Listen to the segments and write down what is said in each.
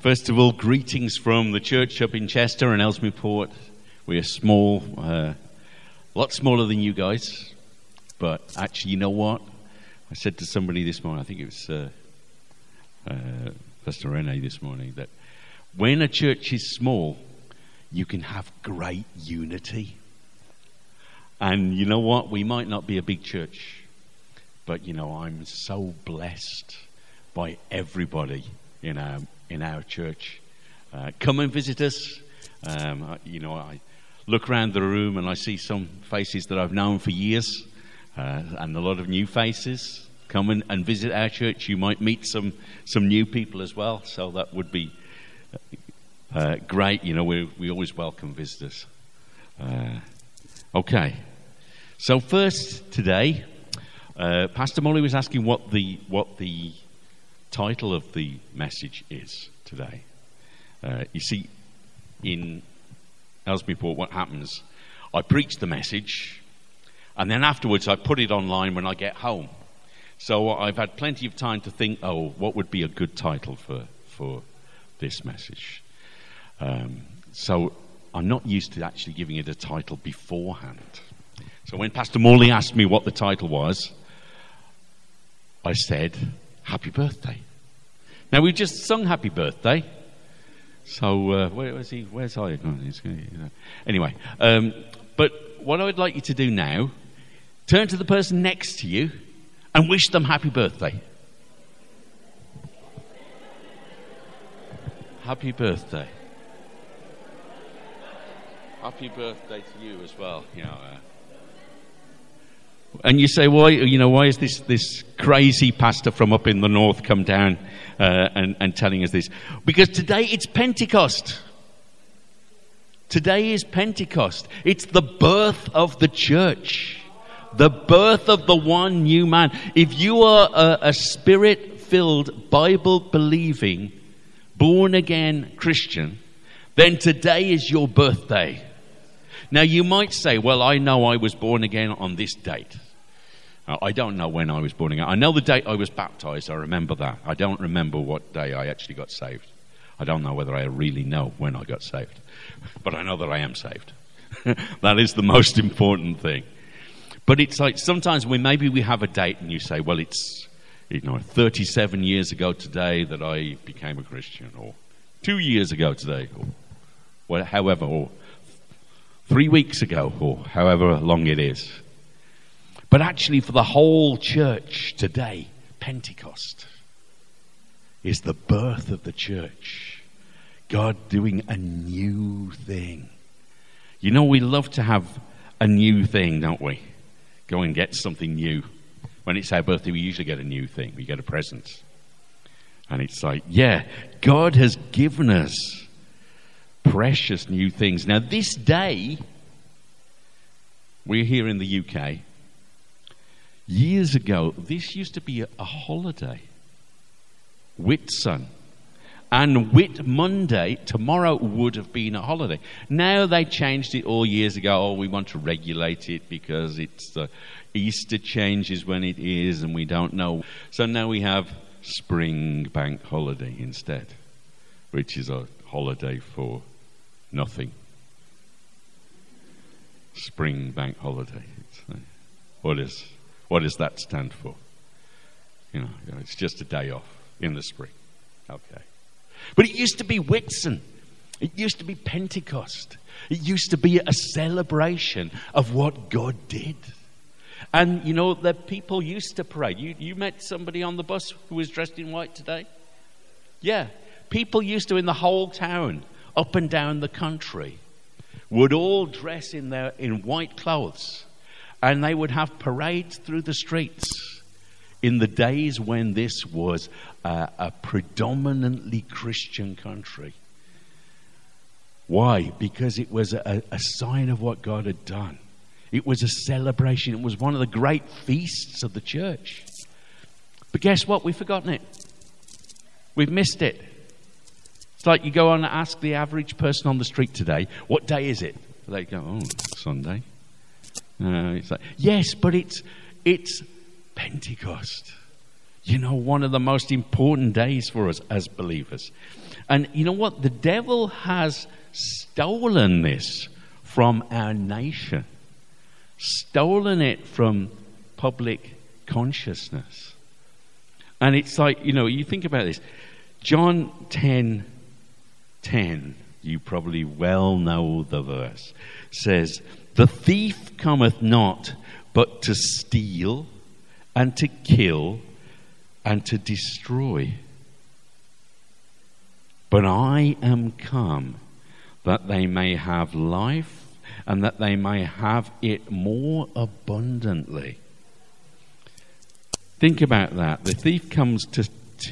First of all, greetings from the church up in Chester and Ellesmere-Port. We are small, a lot smaller than you guys, but actually, you know what? I said to somebody this morning, I think it was Pastor Rene this morning, that when a church is small, you can have great unity. And you know what? We might not be a big church, but you know, I'm so blessed by everybody in our church. Come and visit us. I look around the room and I see some faces that I've known for years, and a lot of new faces. Come and visit our church. You might meet some new people as well, so that would be great. You know, we always welcome visitors. Okay. So first today, Pastor Molly was asking what the title of the message is today. You see, in Ellesmere-Port, what happens, I preach the message, and then afterwards I put it online when I get home. So I've had plenty of time to think, what would be a good title for this message? So I'm not used to actually giving it a title beforehand. So when Pastor Morley asked me what the title was, I said, Happy Birthday. Now, we've just sung Happy Birthday. So, where is he? Where's I? Anyway, but what I would like you to do now, turn to the person next to you and wish them happy birthday. Happy birthday. Happy birthday to you as well. You know, and you say, why is this crazy pastor from up in the north come down and telling us this? Because today it's Pentecost. Today is Pentecost. It's the birth of the church. The birth of the one new man. If you are a spirit-filled, Bible-believing, born-again Christian, then today is your birthday. Now, you might say, well, I know I was born again on this date. I don't know when I was born again. I know the date I was baptized. I remember that. I don't remember what day I actually got saved. I don't know whether I really know when I got saved. But I know that I am saved. That is the most important thing. But it's like sometimes maybe we have a date and you say, well, it's 37 years ago today that I became a Christian, or 2 years ago today, or however, or 3 weeks ago, or however long it is. But actually, for the whole church today, Pentecost is the birth of the church. God doing a new thing. You know, we love to have a new thing, don't we? Go and get something new. When it's our birthday, we usually get a new thing. We get a present. And it's like, yeah, God has given us precious new things. Now, this day, we're here in the UK. Years ago, this used to be a holiday. Whitsun. And Whit Monday, tomorrow, would have been a holiday. Now they changed it all years ago. We want to regulate it because it's the Easter changes when it is and we don't know. So now we have Spring Bank Holiday instead, which is a holiday for nothing. Spring Bank Holiday. What does that stand for? It's just a day off in the spring. Okay. But it used to be Whitsun. It used to be Pentecost. It used to be a celebration of what God did. And, the people used to parade. You met somebody on the bus who was dressed in white today? Yeah. People used to, in the whole town, up and down the country, would all dress in white clothes. And they would have parades through the streets in the days when this was a predominantly Christian country. Why? Because it was a sign of what God had done. It was a celebration. It was one of the great feasts of the church. But guess what? We've forgotten it. We've missed it. It's like you go on and ask the average person on the street today, what day is it? They go, Sunday. It's like, yes, but it's Pentecost. One of the most important days for us as believers. And you know what? The devil has stolen this from our nation, stolen it from public consciousness. And it's like, you think about this. John 10:10, you probably well know the verse, says, "The thief cometh not but to steal and to kill and to destroy. But I am come that they may have life and that they may have it more abundantly." Think about that. The thief comes to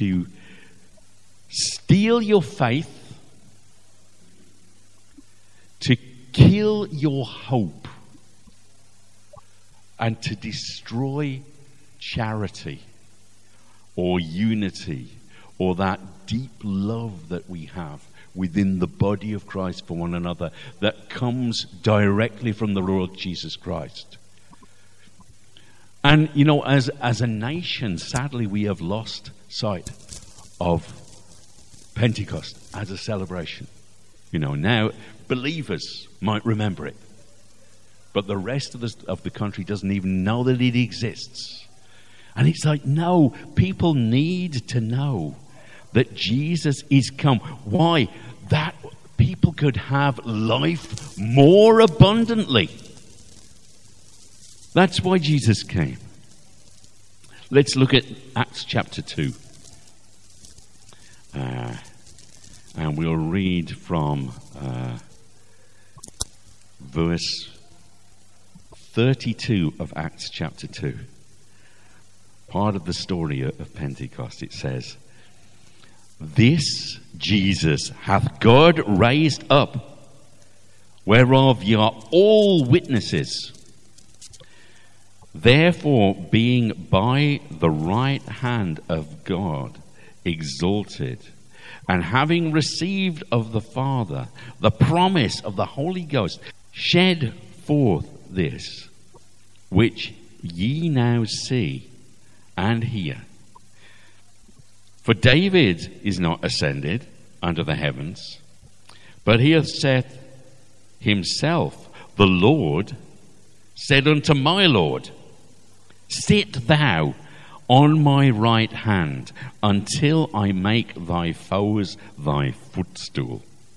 steal your faith, to kill your hope, and to destroy charity or unity or that deep love that we have within the body of Christ for one another that comes directly from the Lord Jesus Christ. And, as a nation, sadly, we have lost sight of Pentecost as a celebration. Now believers might remember it, but the rest of the country doesn't even know that it exists. And it's like, no, people need to know that Jesus is come. Why? That people could have life more abundantly. That's why Jesus came. Let's look at Acts chapter 2. And we'll read from verse 32 of Acts chapter 2. Part of the story of Pentecost. It says, "This Jesus hath God raised up, whereof ye are all witnesses. Therefore, being by the right hand of God exalted, and having received of the Father the promise of the Holy Ghost, shed forth this, which ye now see and hear. For David is not ascended unto the heavens, but he hath said himself, the Lord said unto my Lord, Sit thou on my right hand until I make thy foes thy footstool.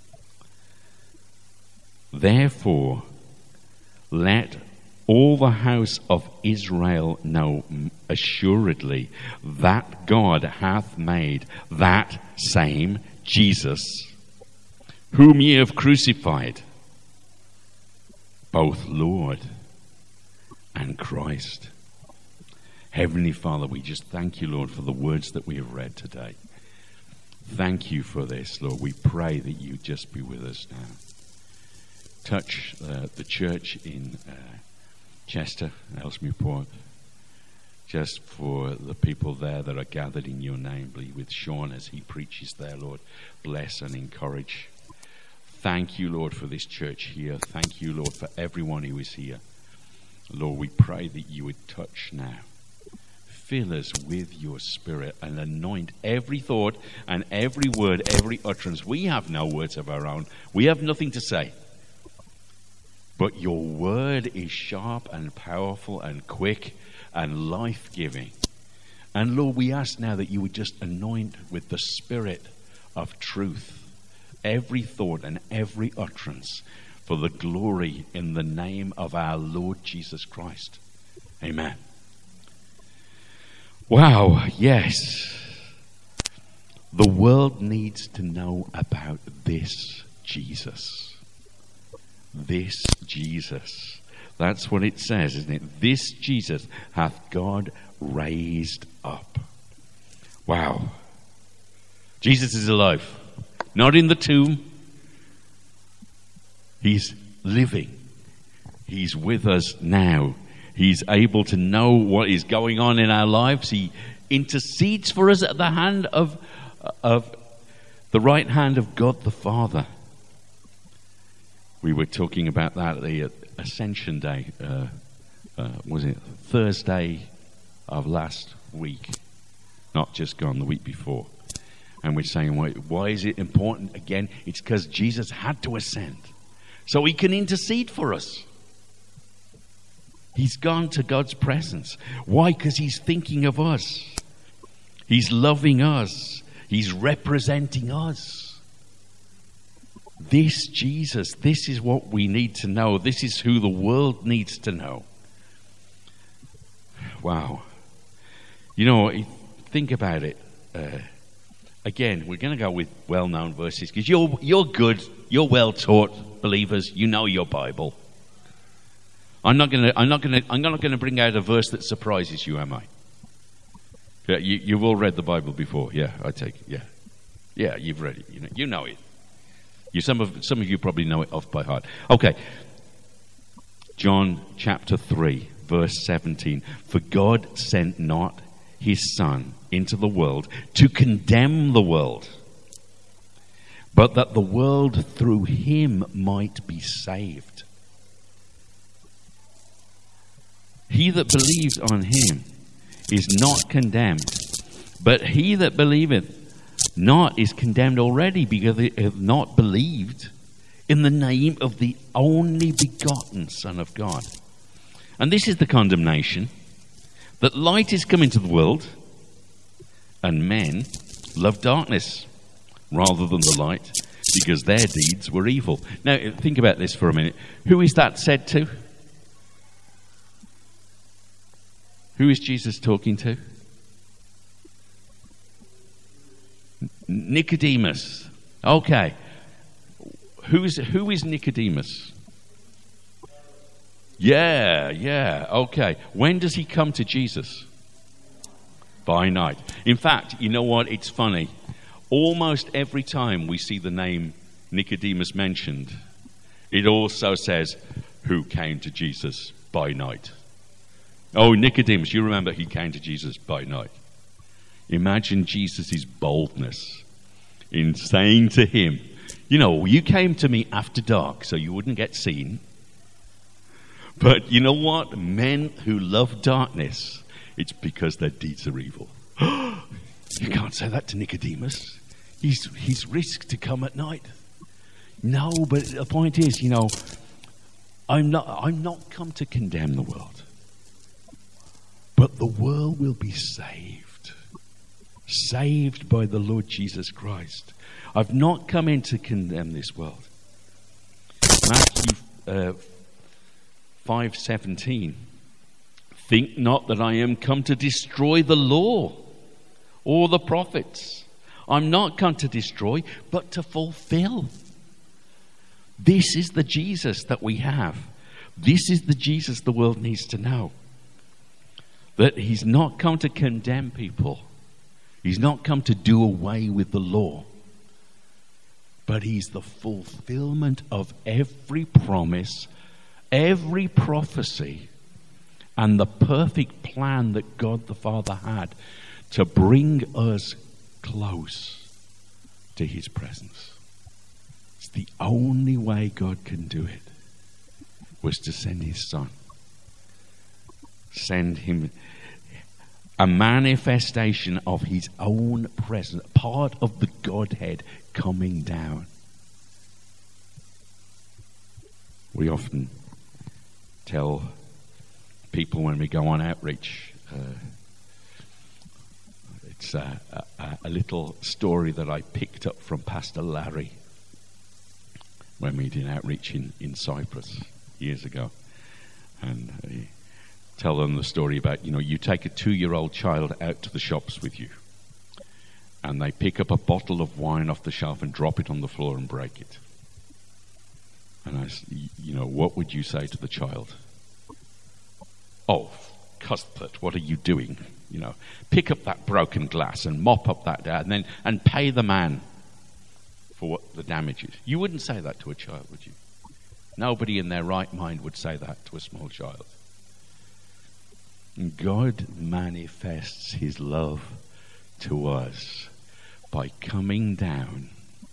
Therefore, let all the house of Israel know assuredly that God hath made that same Jesus, whom ye have crucified, both Lord and Christ." Heavenly Father, we just thank you, Lord, for the words that we have read today. Thank you for this, Lord. We pray that you just be with us now. Touch the church in Chester, Ellesmere-Port, just for the people there that are gathered in your name. Be with Sean as he preaches there, Lord. Bless and encourage. Thank you, Lord, for this church here. Thank you, Lord, for everyone who is here. Lord, we pray that you would touch now. Fill us with your Spirit and anoint every thought and every word, every utterance. We have no words of our own. We have nothing to say. But your word is sharp and powerful and quick and life-giving. And Lord, we ask now that you would just anoint with the Spirit of truth every thought and every utterance for the glory in the name of our Lord Jesus Christ. Amen. Wow, yes. The world needs to know about this Jesus. This Jesus. That's what it says, isn't it? This Jesus hath God raised up. Wow. Jesus is alive. Not in the tomb. He's living. He's with us now. He's able to know what is going on in our lives. He intercedes for us at the hand of the right hand of God the Father. We were talking about that at the Ascension Day. Was it Thursday of last week? Not just gone, the week before. And we're saying, why is it important? Again, it's because Jesus had to ascend so he can intercede for us. He's gone to God's presence. Why? Because he's thinking of us. He's loving us. He's representing us. This Jesus, this is what we need to know. This is who the world needs to know. Wow. You know, think about it. Again, we're going to go with well-known verses because you're good, you're well-taught believers. You know your Bible. I'm not going to bring out a verse that surprises you, am I? Yeah, you've all read the Bible before. Yeah, I take it. Yeah, you've read it. You know it. Some of you probably know it off by heart. Okay. John chapter 3, verse 17. For God sent not his Son into the world to condemn the world, but that the world through him might be saved. He that believes on him is not condemned, but he that believeth not is condemned already, because they have not believed in the name of the only begotten Son of God. And this is the condemnation, that light is come into the world, and men love darkness rather than the light, because their deeds were evil. Now, think about this for a minute. Who is that said to? Who is Jesus talking to? Nicodemus. Okay. Who is Nicodemus? Yeah. Okay. When does he come to Jesus? By night. In fact, you know what? It's funny. Almost every time we see the name Nicodemus mentioned, it also says, who came to Jesus by night. Oh, Nicodemus, you remember he came to Jesus by night. Imagine Jesus' boldness in saying to him, you came to me after dark so you wouldn't get seen. But you know what? Men who love darkness, it's because their deeds are evil. You can't say that to Nicodemus. He's risked to come at night. No, but the point is, I'm not come to condemn the world. But the world will be saved. Saved by the Lord Jesus Christ. I've not come in to condemn this world. Matthew 5:17. Think not that I am come to destroy the law or the prophets. I'm not come to destroy, but to fulfill. This is the Jesus that we have. This is the Jesus the world needs to know. That he's not come to condemn people. He's not come to do away with the law. But he's the fulfillment of every promise, every prophecy, and the perfect plan that God the Father had to bring us close to his presence. It's the only way God can do it, was to send his Son. Send him a manifestation of his own presence, part of the Godhead coming down. We often tell people when we go on outreach, it's a little story that I picked up from Pastor Larry when we did outreach in Cyprus years ago. And tell them the story about, you take a 2-year-old child out to the shops with you, and they pick up a bottle of wine off the shelf and drop it on the floor and break it. And what would you say to the child? Oh, Cuthbert, what are you doing? Pick up that broken glass and mop up that, and pay the man for what the damage is. You wouldn't say that to a child, would you? Nobody in their right mind would say that to a small child. God manifests his love to us by coming down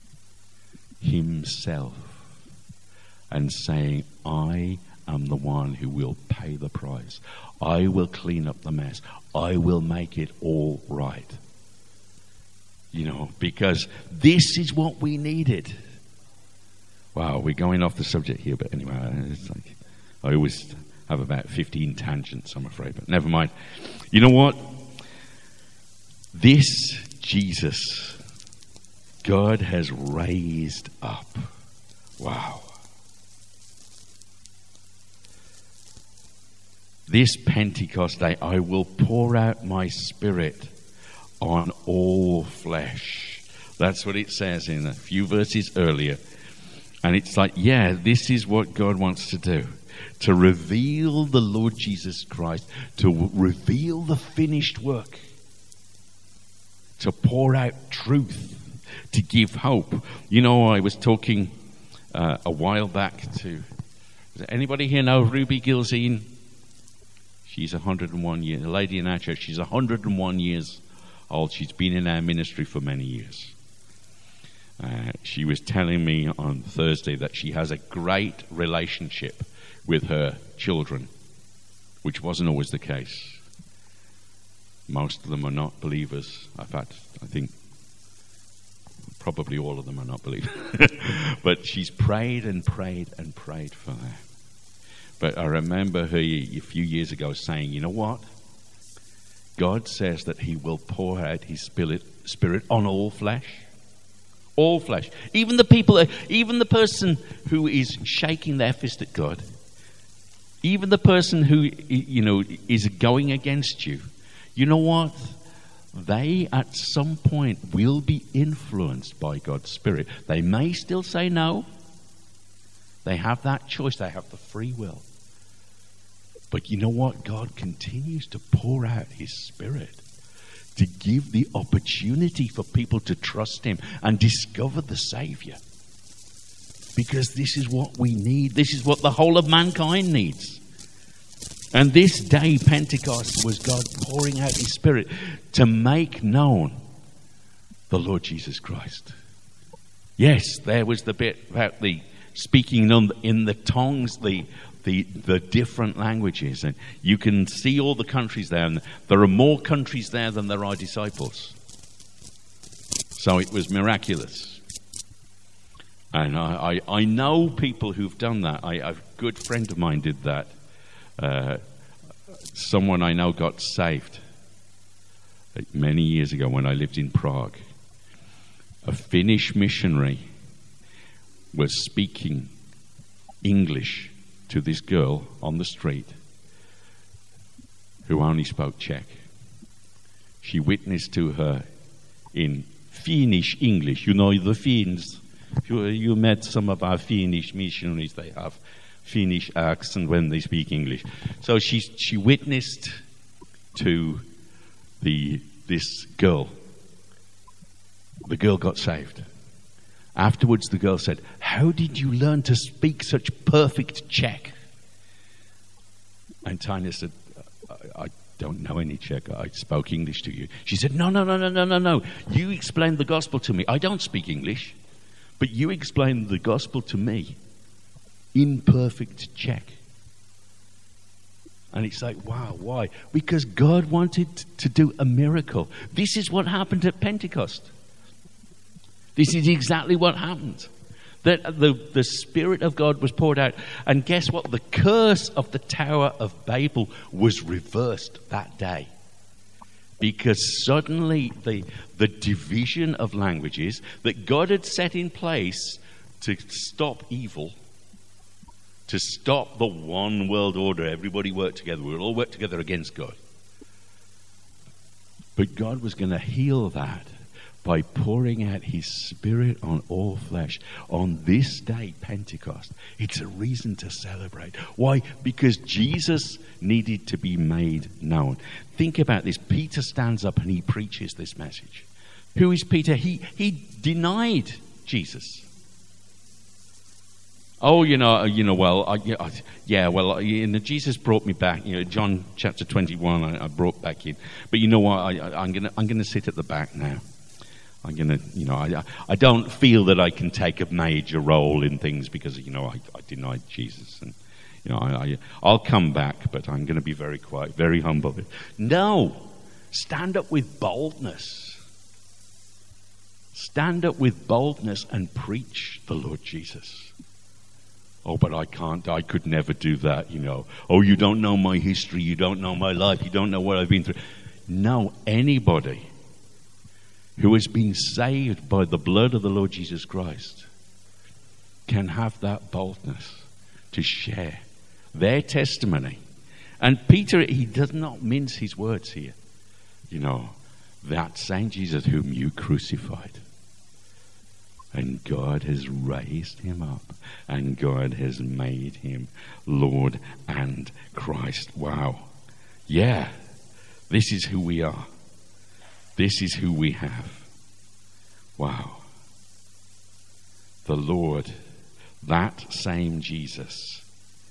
himself and saying, I am the one who will pay the price. I will clean up the mess. I will make it all right. because this is what we needed. Wow, we're going off the subject here, but anyway, it's like I always have about 15 tangents, I'm afraid, but never mind. You know what? This Jesus, God has raised up. Wow. This Pentecost day, I will pour out my Spirit on all flesh. That's what it says in a few verses earlier. And it's like, yeah, this is what God wants to do. To reveal the Lord Jesus Christ. To reveal the finished work. To pour out truth. To give hope. I was talking a while back to... Does anybody here know Ruby Gilzine? She's 101 years... A lady in our church. She's 101 years old. She's been in our ministry for many years. She was telling me on Thursday that she has a great relationship with her children, which wasn't always the case. Most of them are not believers. In fact, I think probably all of them are not believers. But she's prayed and prayed and prayed for them. But I remember her a few years ago saying, you know what? God says that he will pour out his spirit on all flesh. All flesh. Even the person who is shaking their fist at God, even the person who, is going against you, you know what? They at some point will be influenced by God's Spirit. They may still say no. They have that choice. They have the free will. But you know what? God continues to pour out his Spirit to give the opportunity for people to trust him and discover the Savior. Because this is what we need. This is what the whole of mankind needs. And this day, Pentecost, was God pouring out his Spirit to make known the Lord Jesus Christ. Yes, there was the bit about the speaking in the tongues, the different languages, and you can see all the countries there, and there are more countries there than there are disciples. So it was miraculous. And I know people who've done that. A good friend of mine did that. Someone I know got saved many years ago when I lived in Prague. A Finnish missionary was speaking English to this girl on the street who only spoke Czech. She witnessed to her in Finnish English. You know the Finns. You met some of our Finnish missionaries. They have Finnish accent when they speak English. So she witnessed to this girl. The girl got saved. Afterwards, the girl said, "How did you learn to speak such perfect Czech?" And Tanya said, I don't know any Czech. I spoke English to you. She said, No. You explained the gospel to me. I don't speak English, but you explained the gospel to me in perfect Czech. And it's like, wow, why? Because God wanted to do a miracle. This is what happened at Pentecost. This is exactly what happened. That the Spirit of God was poured out. And guess what? The curse of the Tower of Babel was reversed that day. Because suddenly the division of languages that God had set in place to stop evil, to stop the one world order, everybody worked together. We would all work together against God. But God was going to heal that by pouring out his Spirit on all flesh. On this day, Pentecost, it's a reason to celebrate. Why? Because Jesus needed to be made known. Think about this. Peter stands up and he preaches this message. Who is Peter? He denied Jesus. Oh, Jesus brought me back. John chapter 21, I brought back in. But you know what? I'm gonna sit at the back now. I'm going to, I don't feel that I can take a major role in things because, I denied Jesus. And, I'll come back, but I'm going to be very quiet, very humble. No, stand up with boldness. Stand up with boldness and preach the Lord Jesus. Oh, but I can't. I could never do that, you know. Oh, you don't know my history. You don't know my life. You don't know what I've been through. No, anybody who has been saved by the blood of the Lord Jesus Christ can have that boldness to share their testimony. And Peter, he does not mince his words here. You know, that same Jesus whom you crucified. And God has raised him up. And God has made him Lord and Christ. Wow. Yeah. This is who we are. This is who we have. Wow. The Lord, that same Jesus,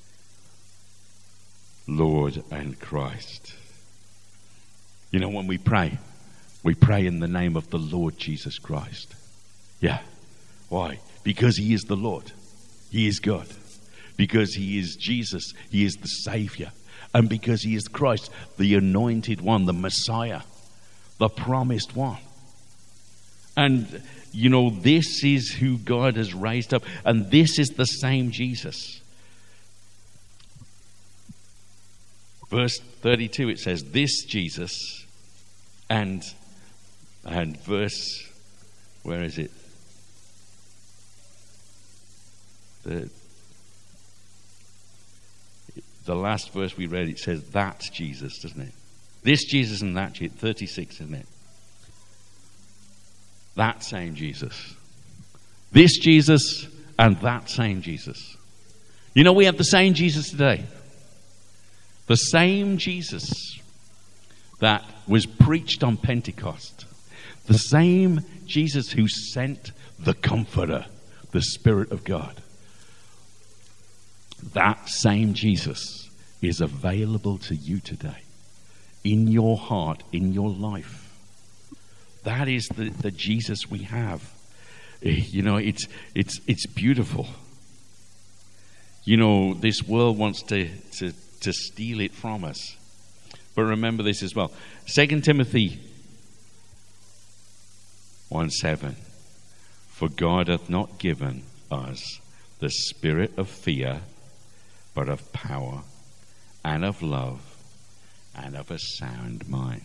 Lord and Christ. You know, when we pray in the name of the Lord Jesus Christ. Yeah. Why? Because he is the Lord. He is God. Because he is Jesus. He is the Savior. And because he is Christ, the anointed one, the Messiah, the promised one. And, you know, this is who God has raised up. And this is the same Jesus. Verse 32, it says, this Jesus, and verse, where is it? The last verse we read, it says, that's Jesus, doesn't it? This Jesus and that Jesus, 36, isn't it? That same Jesus. This Jesus and that same Jesus. You know, we have the same Jesus today. The same Jesus that was preached on Pentecost. The same Jesus who sent the Comforter, the Spirit of God. That same Jesus is available to you today. In your heart, in your life. That is the Jesus we have. You know, it's beautiful. You know, this world wants to steal it from us. But remember this as well. 2 Timothy 1:7. For God hath not given us the spirit of fear, but of power and of love and of a sound mind.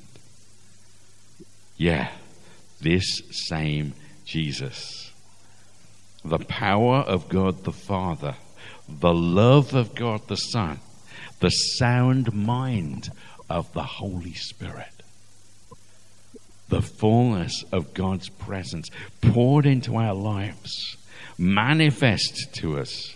Yeah, this same Jesus. The power of God the Father, the love of God the Son, the sound mind of the Holy Spirit. The fullness of God's presence poured into our lives, manifest to us.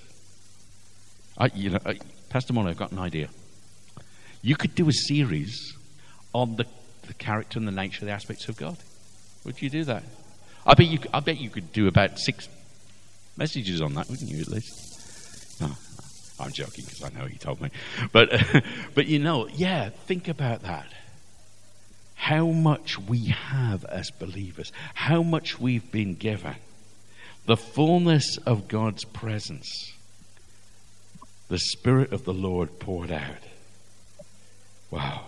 Pastor Molly, I've got an idea. You could do a series on the character and the nature, the aspects of God. Would you do that? I bet you could do about 6 messages on that, wouldn't you, at least? No, I'm joking because I know he told me. But you know, yeah, think about that. How much we have as believers, how much we've been given. The fullness of God's presence. The Spirit of the Lord poured out. Wow.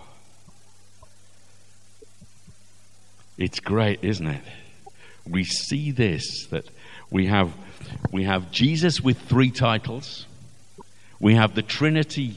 It's great, isn't it? We see this, that we have Jesus with 3 titles. We have the Trinity,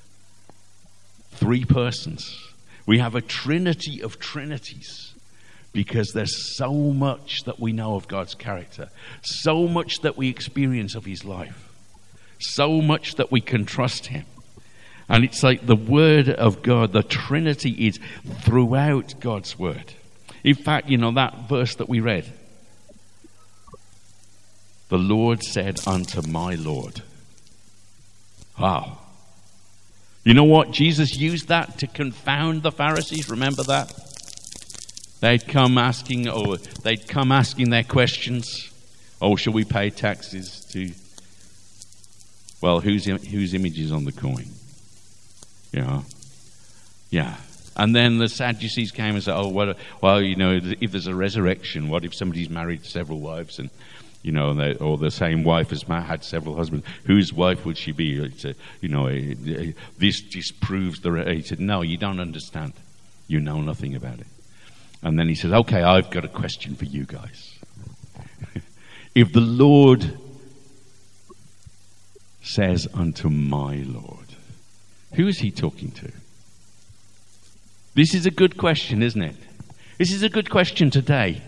3 persons. We have a trinity of trinities because there's so much that we know of God's character, so much that we experience of his life, so much that we can trust him. And it's like the Word of God, the Trinity is throughout God's Word. In fact, you know, that verse that we read, the Lord said unto my Lord. Wow. You know what? Jesus used that to confound the Pharisees. Remember that? They'd come asking their questions. Oh, shall we pay taxes to? Well, whose image is on the coin? Yeah. And then the Sadducees came and said, well, you know, if there's a resurrection, what if somebody's married several wives and, you know, or the same wife has had several husbands? Whose wife would she be? This disproves he said, no, you don't understand. You know nothing about it. And then he said, okay, I've got a question for you guys. If the Lord says unto my Lord, who is he talking to? This is a good question, isn't it? This is a good question today.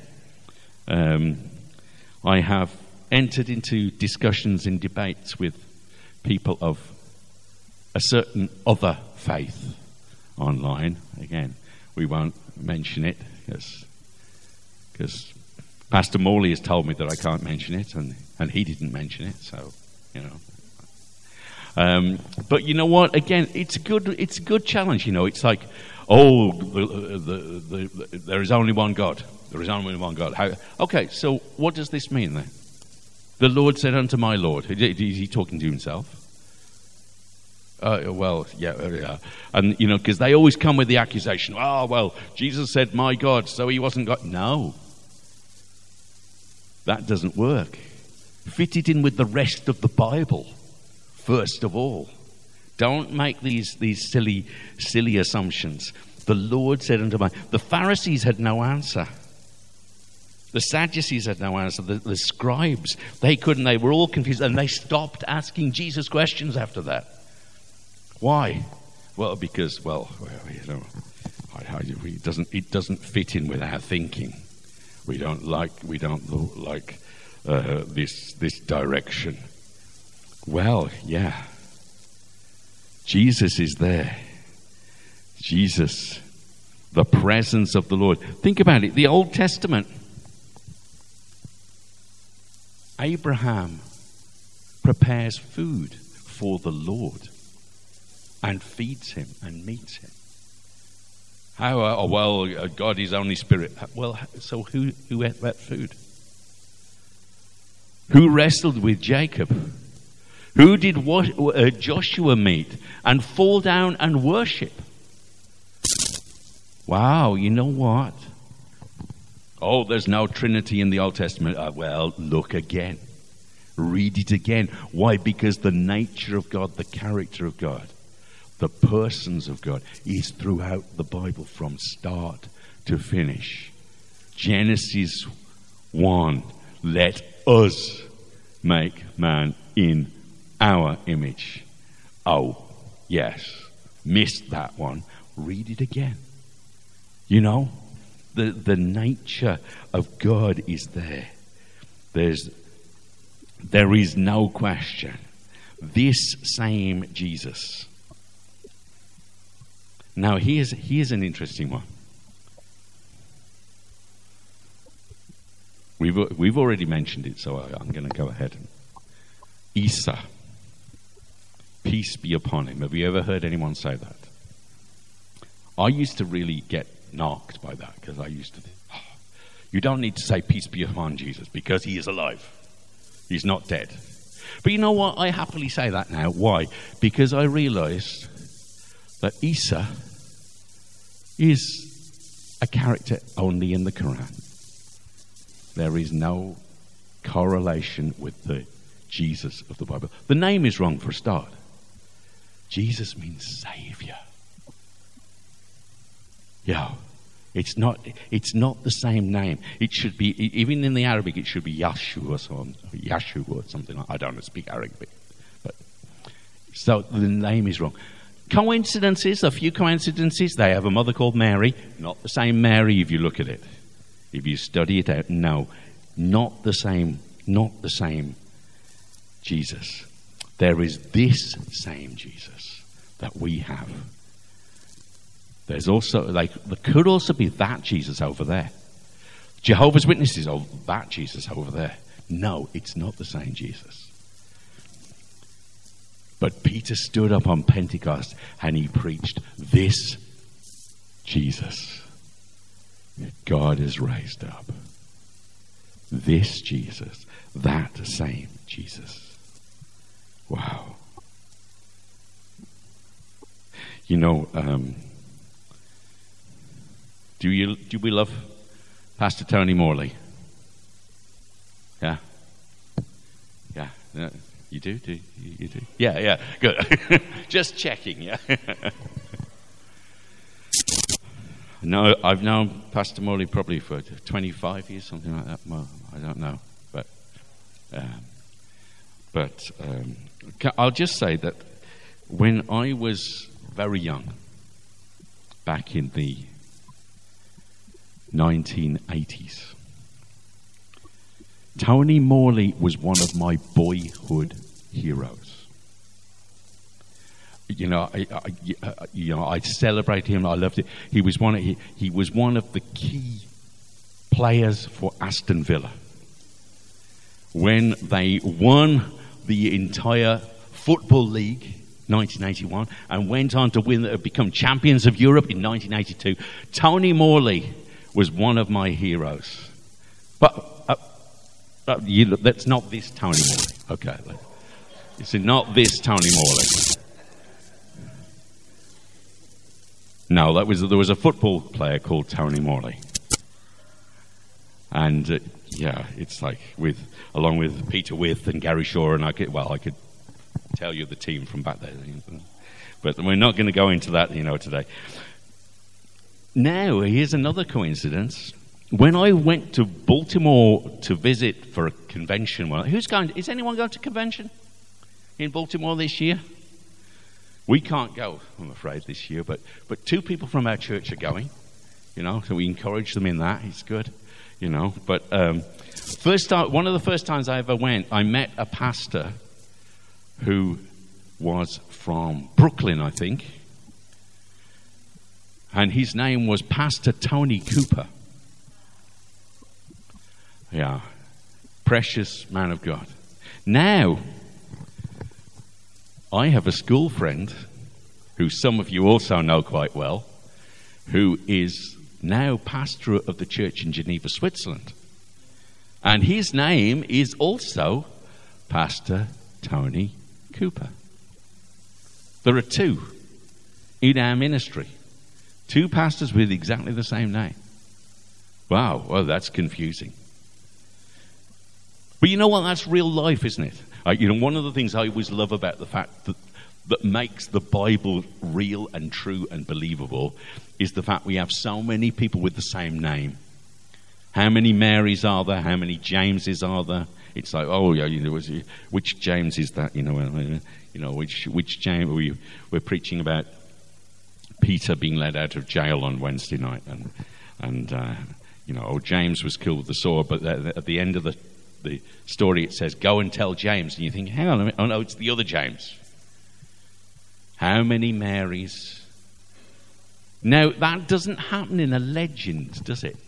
I have entered into discussions and debates with people of a certain other faith online. Again, we won't mention it because Pastor Morley has told me that I can't mention it, and he didn't mention it, so, you know. But you know what? Again, it's a good challenge. You know, it's like, there is only one God. There is only one God. Okay, so what does this mean then? The Lord said unto my Lord. Is he talking to himself? Well, yeah. And, you know, because they always come with the accusation, Jesus said my God, so he wasn't God. No. That doesn't work. Fit it in with the rest of the Bible, first of all. Don't make these silly assumptions. The Lord said unto my... The Pharisees had no answer. The Sadducees had no answer. The scribes, they were all confused, and they stopped asking Jesus questions after that. Why? Well, because, you know, it doesn't fit in with our thinking. We don't like this direction. Well, yeah. Jesus is there. Jesus, the presence of the Lord. Think about it. The Old Testament. Abraham prepares food for the Lord and feeds him and meets him. God is only spirit. Well, so who ate that food? Who wrestled with Jacob? Who did Joshua meet and fall down and worship? Wow, you know what? Oh, there's no Trinity in the Old Testament. Well, look again. Read it again. Why? Because the nature of God, the character of God, the persons of God is throughout the Bible from start to finish. Genesis 1, let us make man in our image. Oh, yes. Missed that one. Read it again. You know, the nature of God is there. There is no question. This same Jesus. Now, here's an interesting one. We've already mentioned it, so I'm going to go ahead. Isa, peace be upon him. Have you ever heard anyone say that? I used to really get knocked by that because I used to think, you don't need to say peace be upon Jesus because he is alive. He's not dead. But you know what? I happily say that now. Why? Because I realized that Isa is a character only in the Quran. There is no correlation with the Jesus of the Bible. The name is wrong for a start. Jesus means Savior. Yeah, it's not the same name. It should be, even in the Arabic, it should be Yahshua or something like that. I don't speak Arabic. But so the name is wrong. Coincidences, a few coincidences. They have a mother called Mary. Not the same Mary if you look at it. If you study it out, no. Not the same Jesus. There is this same Jesus that we have. There's also, there could also be that Jesus over there. Jehovah's Witnesses, that Jesus over there. No, it's not the same Jesus. But Peter stood up on Pentecost and he preached this Jesus God has raised up. This Jesus, that same Jesus. Wow. You know, do we love Pastor Tony Morley? Yeah? Yeah. You do? You do? Yeah. Good. Just checking, yeah. No, I've known Pastor Morley probably for 25 years, something like that. Well, I don't know. But But I'll just say that when I was very young, back in the 1980s, Tony Morley was one of my boyhood heroes. I celebrate him. I loved it. He was one of the key players for Aston Villa when they won the entire Football League 1981 and went on to become champions of Europe in 1982. Tony Morley was one of my heroes. But that's not this Tony Morley. Okay, it's not this Tony Morley. No, there was a football player called Tony Morley, and it's like along with Peter With and Gary Shaw, and I could tell you the team from back there, but we're not going to go into that, today. Now, here's another coincidence. When I went to Baltimore to visit for a convention, is anyone going to convention in Baltimore this year? We can't go, I'm afraid, this year, but two people from our church are going, so we encourage them in that. It's good, But one of the first times I ever went, I met a pastor who was from Brooklyn, I think, and his name was Pastor Tony Cooper. Yeah, precious man of God. Now, I have a school friend who some of you also know quite well, who is now pastor of the church in Geneva, Switzerland. And his name is also Pastor Tony Cooper. There are two in our ministry. Two pastors with exactly the same name. Wow, well, that's confusing. But you know what? That's real life, isn't it? One of the things I always love about the fact that makes the Bible real and true and believable is the fact we have so many people with the same name. How many Marys are there? How many Jameses are there? It's like, which James is that? Which James? We're preaching about Peter being led out of jail on Wednesday night, and James was killed with the sword. But at the end of the story, it says, "Go and tell James," and you think, "Hang on a minute! Oh no, it's the other James." How many Marys? Now that doesn't happen in a legend, does it?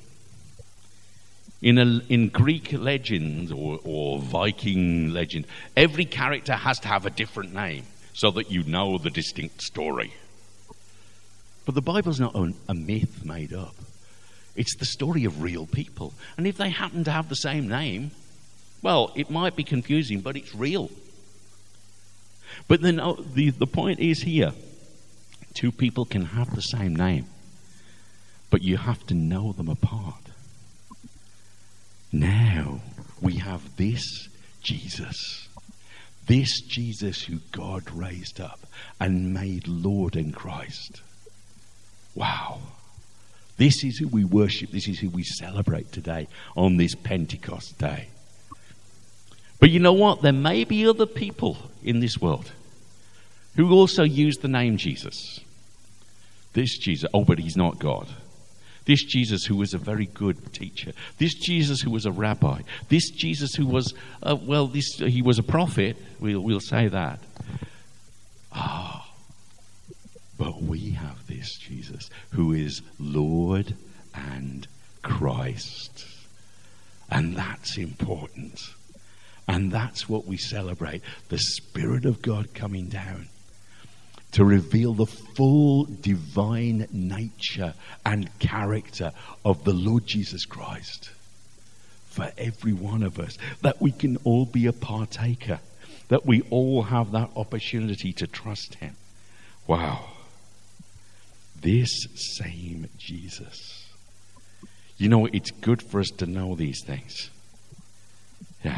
In Greek legends or Viking legend, every character has to have a different name so that you know the distinct story. But the Bible's not a myth made up. It's the story of real people. And if they happen to have the same name, well, it might be confusing, but it's real. But then the point is here, two people can have the same name, but you have to know them apart. Now we have this Jesus who God raised up and made Lord and Christ. Wow. This is who we worship. This is who we celebrate today on this Pentecost day. But you know what? There may be other people in this world who also use the name Jesus. This Jesus, but he's not God. This Jesus who was a very good teacher. This Jesus who was a rabbi. This Jesus who was, he was a prophet. We'll say that. But we have this Jesus who is Lord and Christ. And that's important. And that's what we celebrate. The Spirit of God coming down to reveal the full divine nature and character of the Lord Jesus Christ for every one of us, that we can all be a partaker, that we all have that opportunity to trust him. Wow. This same Jesus. It's good for us to know these things. Yeah.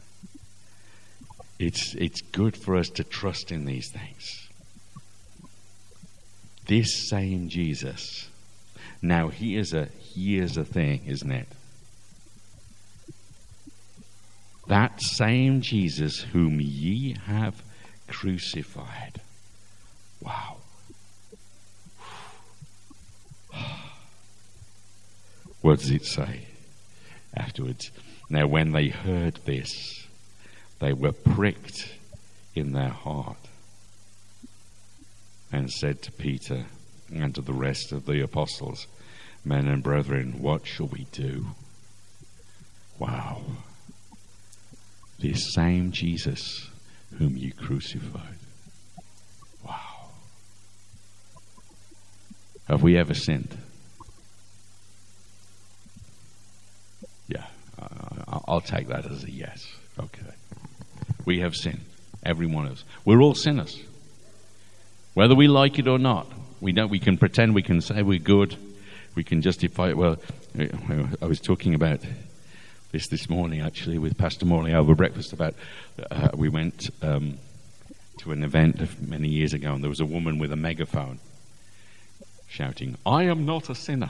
It's good for us to trust in these things. This same Jesus. Now, here's a thing, isn't it? that same Jesus whom ye have crucified. Wow. What does it say afterwards? Now when they heard this, they were pricked in their heart and said to Peter and to the rest of the apostles, men and brethren, what shall we do? Wow. This same Jesus whom you crucified. Wow. Have we ever sinned? Yeah, I'll take that as a yes. Okay. We have sinned. Every one of us. We're all sinners. Whether we like it or not. We can pretend, we can say we're good. We can justify it. Well, I was talking about this morning, actually, with Pastor Morley over breakfast about, we went to an event many years ago, and there was a woman with a megaphone shouting, I am not a sinner.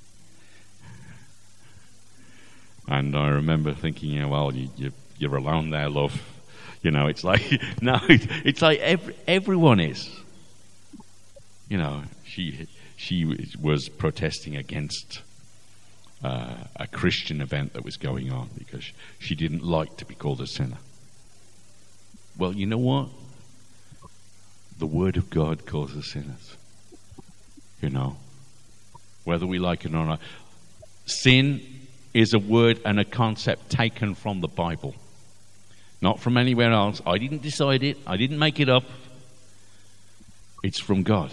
And I remember thinking, well, you're alone there, love. You know, it's like, no, it's like everyone is. You know, she was protesting against a Christian event that was going on because she didn't like to be called a sinner. Well, you know what? The Word of God calls us sinners. You know, whether we like it or not. Sin is a word and a concept taken from the Bible, not from anywhere else. I didn't decide it. I didn't make it up. It's from God.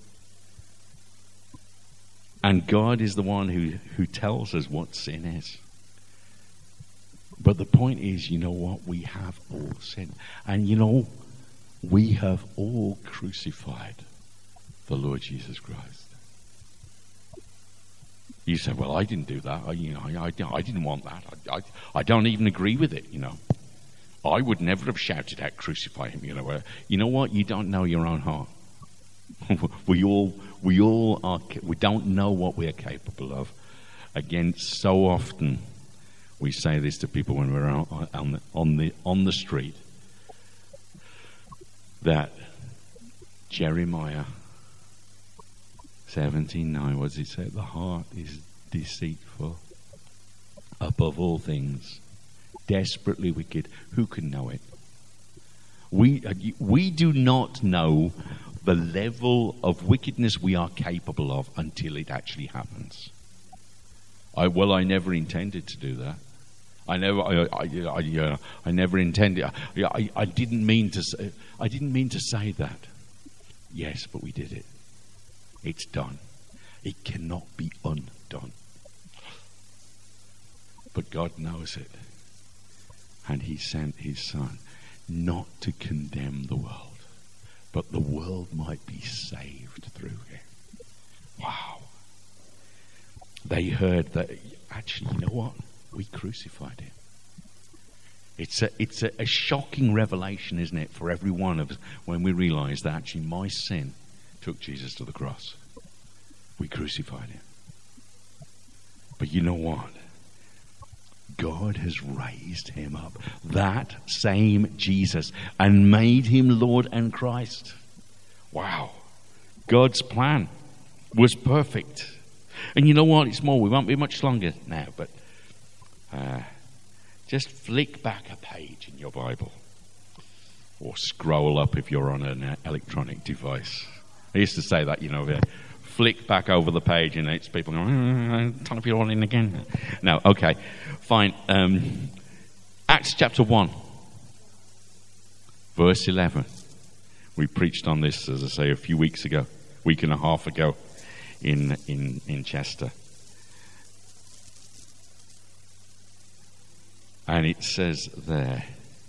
And God is the one who tells us what sin is. But the point is, you know what? We have all sinned. And you know, we have all crucified the Lord Jesus Christ. You say, well, I didn't do that. I didn't want that. I don't even agree with it, you know. I would never have shouted out, crucify him, you know. You know what? You don't know your own heart. We all are. We don't know what we are capable of. Again, so often we say this to people when we're out on the street, that Jeremiah 17:9, what does it say? The heart is deceitful above all things, desperately wicked. Who can know it? We do not know the level of wickedness we are capable of until it actually happens. I never intended to do that. I never intended. I didn't mean to say that. Yes, but we did it. It's done. It cannot be undone. But God knows it. And he sent his Son not to condemn the world, but the world might be saved through him. Wow. They heard that, actually, you know what? We crucified him. It's a shocking revelation, isn't it, for every one of us when we realize that actually my sin took Jesus to the cross. We crucified him. But you know what? God has raised him up, that same Jesus, and made him Lord and Christ. Wow. God's plan was perfect. And you know what? It's more. We won't be much longer now, but just flick back a page in your Bible, or scroll up if you're on an electronic device. I used to say that, you know, flick back over the page and it's people going, type it all in again. No, okay, fine. Acts chapter 1, verse 11. We preached on this, as I say, a few weeks ago, week and a half ago in Chester. And it says there,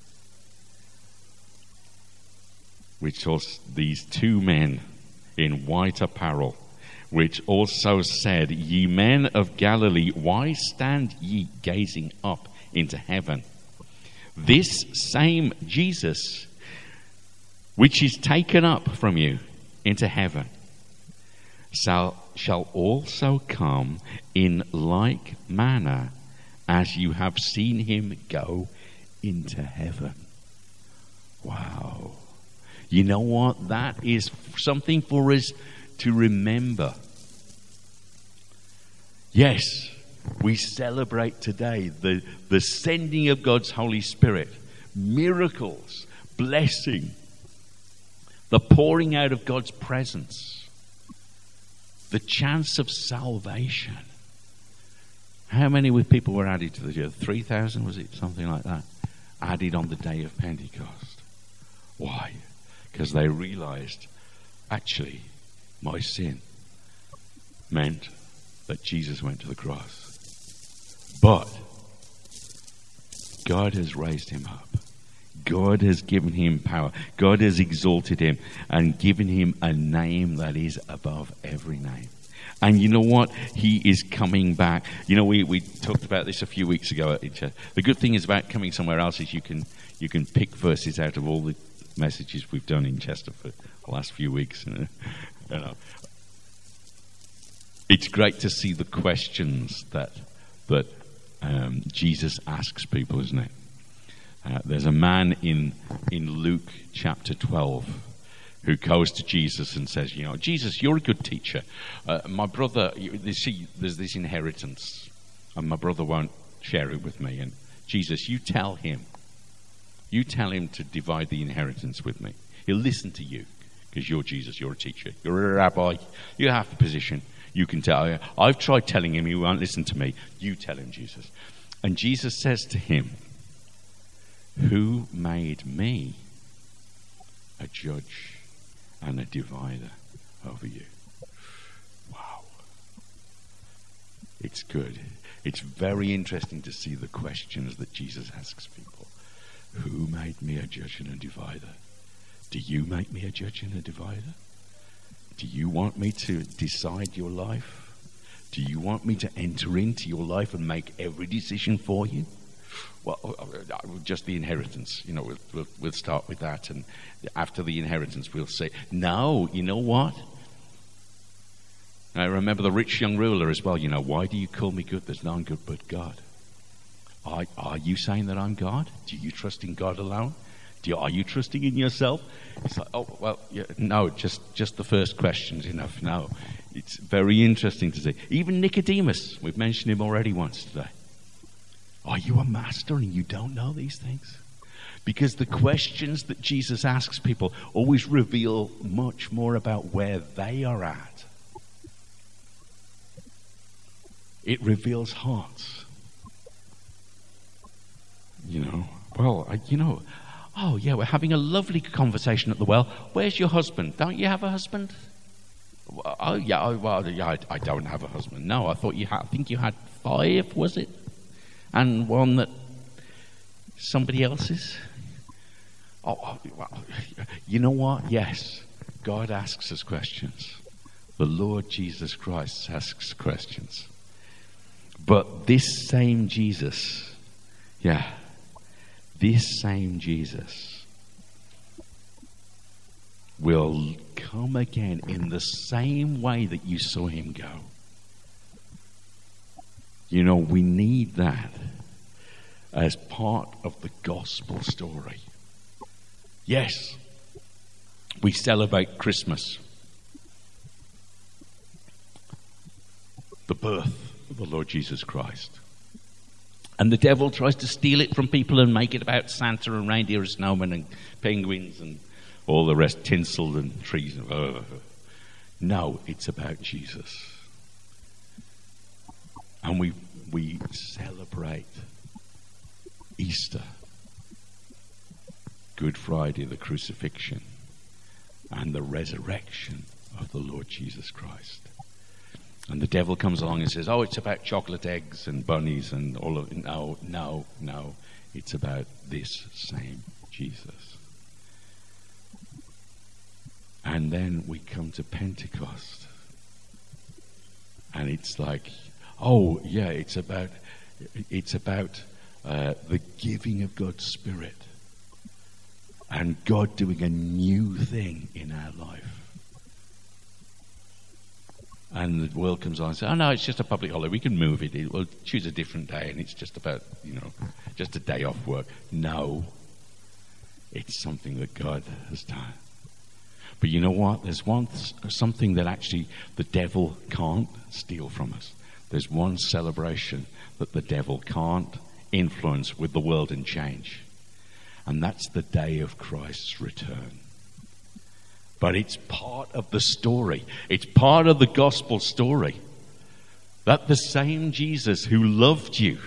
which was these two men in white apparel, which also said, Ye men of Galilee, why stand ye gazing up into heaven? This same Jesus, which is taken up from you into heaven, shall also come in like manner as you have seen him go into heaven. Wow. You know what? That is something for us to remember. Yes, we celebrate today the sending of God's Holy Spirit, miracles, blessing, the pouring out of God's presence, the chance of salvation. How many people were added to the church? 3,000, was it? Something like that. Added on the day of Pentecost. Why? Because they realized, actually, my sin meant that Jesus went to the cross. But God has raised him up. God has given him power. God has exalted him and given him a name that is above every name. And you know what? He is coming back. You know, we talked about this a few weeks ago at each other. The good thing is about coming somewhere else is you can pick verses out of all the messages we've done in Chester for the last few weeks. You know. It's great to see the questions that Jesus asks people, isn't it? There's a man in Luke chapter 12 who goes to Jesus and says, you know, Jesus, you're a good teacher. My brother, there's this inheritance, and my brother won't share it with me. And Jesus, you tell him to divide the inheritance with me. He'll listen to you because you're Jesus, you're a teacher, you're a rabbi, you have the position. You can tell. I've tried telling him, he won't listen to me. You tell him, Jesus. And Jesus says to him, who made me a judge and a divider over you? Wow. It's good. It's very interesting to see the questions that Jesus asks people. Who made me a judge and a divider? Do you make me a judge and a divider? Do you want me to decide your life? Do you want me to enter into your life and make every decision for you? Well, just the inheritance. You know, we'll start with that, and after the inheritance, we'll say, no, you know what? And I remember the rich young ruler as well. You know, why do you call me good? There's none good but God. Are you saying that I'm God? Do you trust in God alone? Are you trusting in yourself? It's like, oh, well, yeah, no, just the first question's enough. No, it's very interesting to see. Even Nicodemus, we've mentioned him already once today. Are you a master and you don't know these things? Because the questions that Jesus asks people always reveal much more about where they are at. It reveals hearts. You know, well, oh, yeah, we're having a lovely conversation at the well. Where's your husband? Don't you have a husband? Oh, yeah, I don't have a husband. No, I think you had 5, was it? And one that somebody else's? Oh, well, you know what? Yes, God asks us questions. The Lord Jesus Christ asks questions. But this same Jesus, this same Jesus will come again in the same way that you saw him go. You know, we need that as part of the gospel story. Yes, we celebrate Christmas, the birth of the Lord Jesus Christ. And the devil tries to steal it from people and make it about Santa and reindeer and snowmen and penguins and all the rest, tinsel and trees. No, it's about Jesus. And we celebrate Easter, Good Friday, the crucifixion, and the resurrection of the Lord Jesus Christ. And the devil comes along and says, oh, it's about chocolate eggs and bunnies and all of it. No. It's about this same Jesus. And then we come to Pentecost. And it's like, oh, yeah, it's about the giving of God's Spirit. And God doing a new thing in our life. And the world comes on and says, oh no, it's just a public holiday. We can move it. We'll choose a different day and it's just about, just a day off work. No. It's something that God has done. But you know what? There's something that actually the devil can't steal from us. There's one celebration that the devil can't influence with the world and change. And that's the day of Christ's return. But it's part of the story. It's part of the gospel story. That the same Jesus who loved you,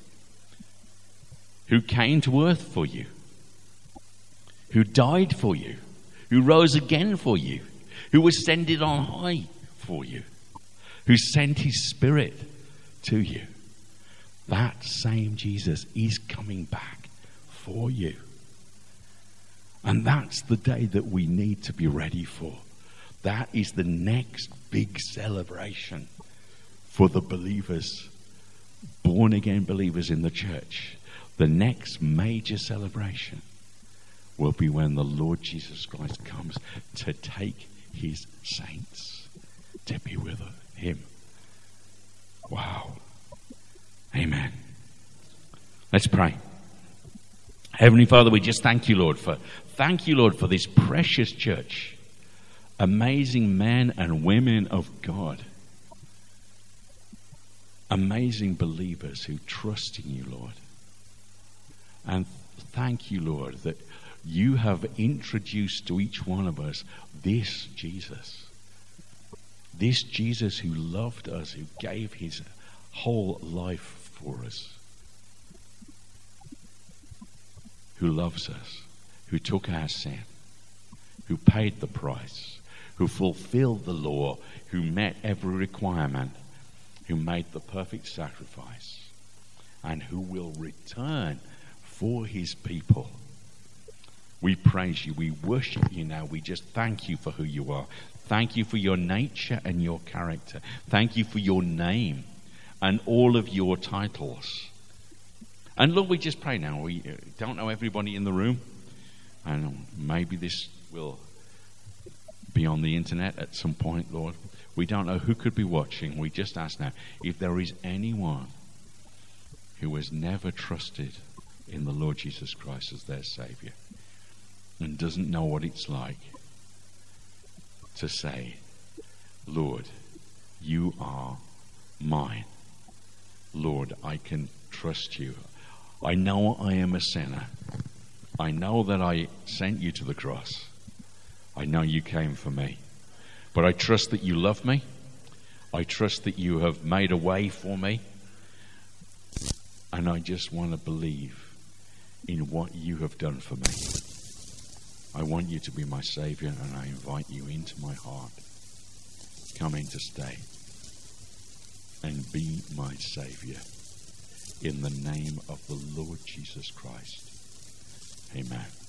who came to earth for you, who died for you, who rose again for you, who ascended on high for you, who sent his Spirit to you. That same Jesus is coming back for you. And that's the day that we need to be ready for. That is the next big celebration for the believers, born again believers in the church. The next major celebration will be when the Lord Jesus Christ comes to take his saints to be with him. Wow. Amen. Let's pray. Heavenly Father, we just thank you, Lord, for this precious church. Amazing men and women of God. Amazing believers who trust in you, Lord. And thank you, Lord, that you have introduced to each one of us this Jesus. This Jesus who loved us, who gave his whole life for us. Who loves us, who took our sin, who paid the price, who fulfilled the law, who met every requirement, who made the perfect sacrifice, and who will return for his people. We praise you. We worship you now. We just thank you for who you are. Thank you for your nature and your character. Thank you for your name and all of your titles. And Lord, we just pray now. We don't know everybody in the room. And maybe this will be on the internet at some point, Lord. We don't know who could be watching. We just ask now, if there is anyone who has never trusted in the Lord Jesus Christ as their Savior and doesn't know what it's like to say, Lord, you are mine. Lord, I can trust you. I know I am a sinner. I know that I sent you to the cross. I know you came for me. But I trust that you love me. I trust that you have made a way for me. And I just want to believe in what you have done for me. I want you to be my Savior, and I invite you into my heart. Come in to stay and be my Savior. In the name of the Lord Jesus Christ. Amen.